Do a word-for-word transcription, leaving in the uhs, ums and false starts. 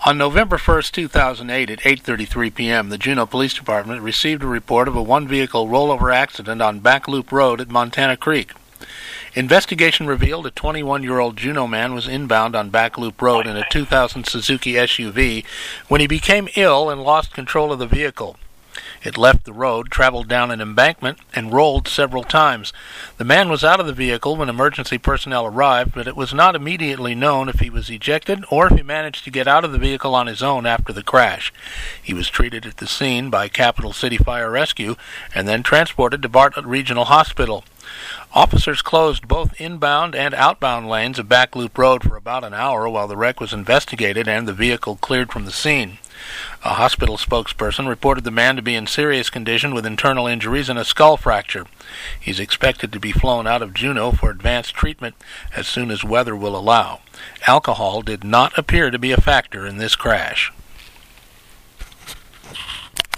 On November first, two thousand eight, at eight thirty-three p.m., the Juneau Police Department received a report of a one-vehicle rollover accident on Back Loop Road at Montana Creek. Investigation revealed a twenty-one-year-old Juneau man was inbound on Back Loop Road in a two thousand Suzuki S U V when he became ill and lost control of the vehicle. It left the road, traveled down an embankment, and rolled several times. The man was out of the vehicle when emergency personnel arrived, but it was not immediately known if he was ejected or if he managed to get out of the vehicle on his own after the crash. He was treated at the scene by Capital City Fire Rescue and then transported to Bartlett Regional Hospital. Officers closed both inbound and outbound lanes of Back Loop Road for about an hour while the wreck was investigated and the vehicle cleared from the scene. A hospital spokesperson reported the man to be in serious condition with internal injuries and a skull fracture. He's expected to be flown out of Juneau for advanced treatment as soon as weather will allow. Alcohol did not appear to be a factor in this crash.